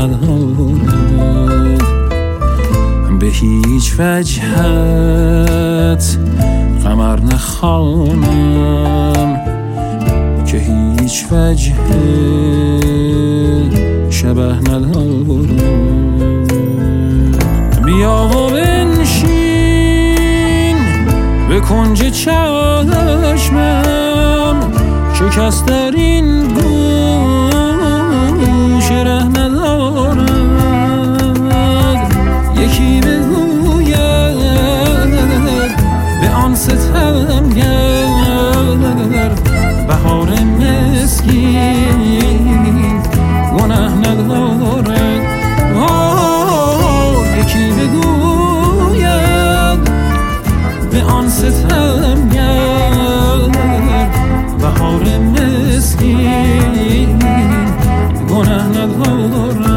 ندارد به هیچ وجهت قمر نخوانم که هیچ وجه شبه ندارد. بیا و بنشین به کنج چشمم که کس در این گوش ره ندارد. یکی بگوید به آن ستمگر بهار مسکین گناه ندارد. یکی بگوید به آن ستمگر بهار مسکین گناه ندارد.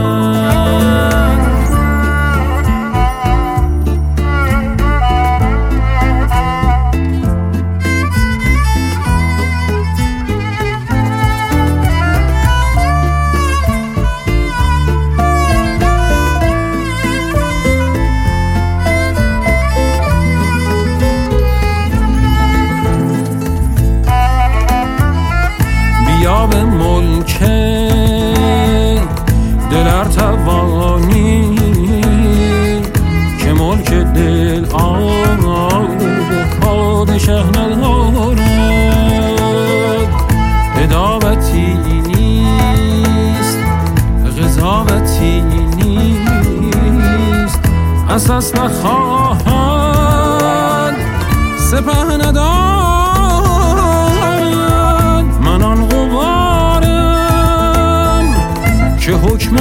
بیا به ملک دل ار توانی که ملک دل پادشه ندارد. عداوتی نیست قضاوتی نیست اساس نخواهد سپه ندارد. من آن غبارم که حکم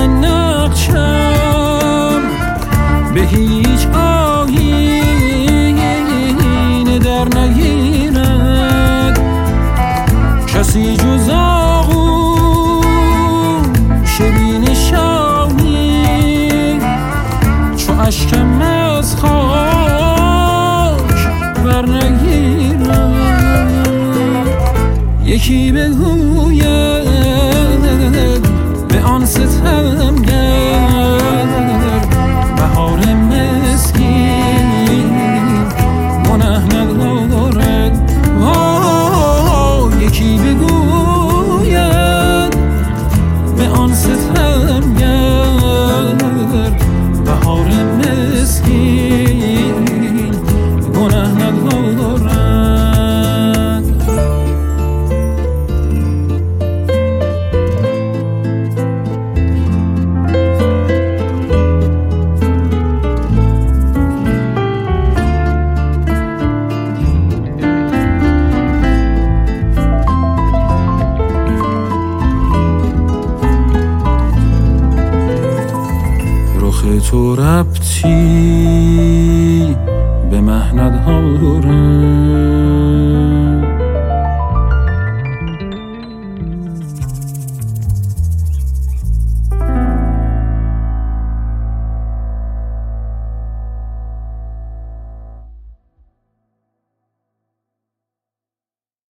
نقشم به هیچ آیین در نگیرد. کسی جز آغوش بینشانی چو اشکم از خاک بر نگیرد. یکی بگوید به آن ستمگر بهار مسکین گناه ندارد. یکی بگوید به آن ستمگر بهار مسکین گناه ندارد. تو ربطی